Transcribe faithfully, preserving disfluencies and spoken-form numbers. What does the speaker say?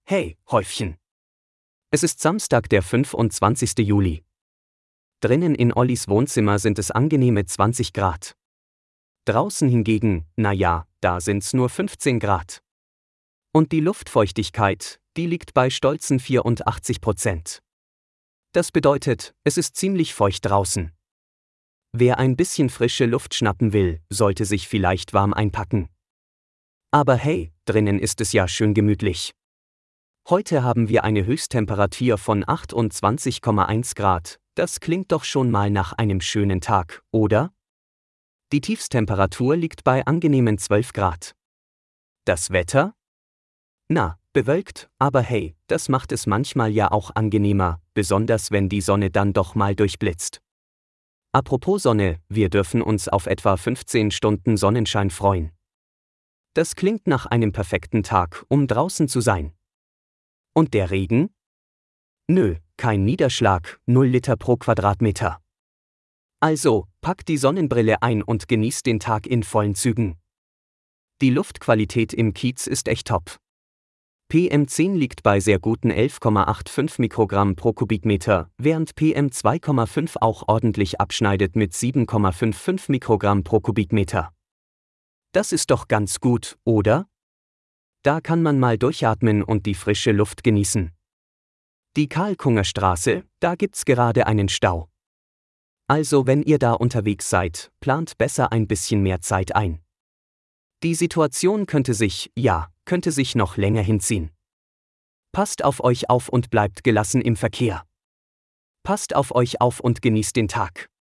Hey, Häufchen. Es ist Samstag, der fünfundzwanzigste Juli. Drinnen in Ollis Wohnzimmer sind es angenehme zwanzig Grad. Draußen hingegen, na ja, da sind's nur fünfzehn Grad. Und die Luftfeuchtigkeit, die liegt bei stolzen vierundachtzig Prozent. Das bedeutet, es ist ziemlich feucht draußen. Wer ein bisschen frische Luft schnappen will, sollte sich vielleicht warm einpacken. Aber hey, drinnen ist es ja schön gemütlich. Heute haben wir eine Höchsttemperatur von achtundzwanzig Komma eins Grad, das klingt doch schon mal nach einem schönen Tag, oder? Die Tiefsttemperatur liegt bei angenehmen zwölf Grad. Das Wetter? Na, bewölkt, aber hey, das macht es manchmal ja auch angenehmer, besonders wenn die Sonne dann doch mal durchblitzt. Apropos Sonne, wir dürfen uns auf etwa fünfzehn Stunden Sonnenschein freuen. Das klingt nach einem perfekten Tag, um draußen zu sein. Und der Regen? Nö, kein Niederschlag, null Liter pro Quadratmeter. Also, packt die Sonnenbrille ein und genießt den Tag in vollen Zügen. Die Luftqualität im Kiez ist echt top. P M zehn liegt bei sehr guten elf Komma fünfundachtzig Mikrogramm pro Kubikmeter, während P M zwei Komma fünf auch ordentlich abschneidet mit sieben Komma fünfundfünfzig Mikrogramm pro Kubikmeter. Das ist doch ganz gut, oder? Da kann man mal durchatmen und die frische Luft genießen. Die Karl-Kunger-Straße, da gibt's gerade einen Stau. Also wenn ihr da unterwegs seid, plant besser ein bisschen mehr Zeit ein. Die Situation könnte sich, ja, könnte sich noch länger hinziehen. Passt auf euch auf und bleibt gelassen im Verkehr. Passt auf euch auf und genießt den Tag.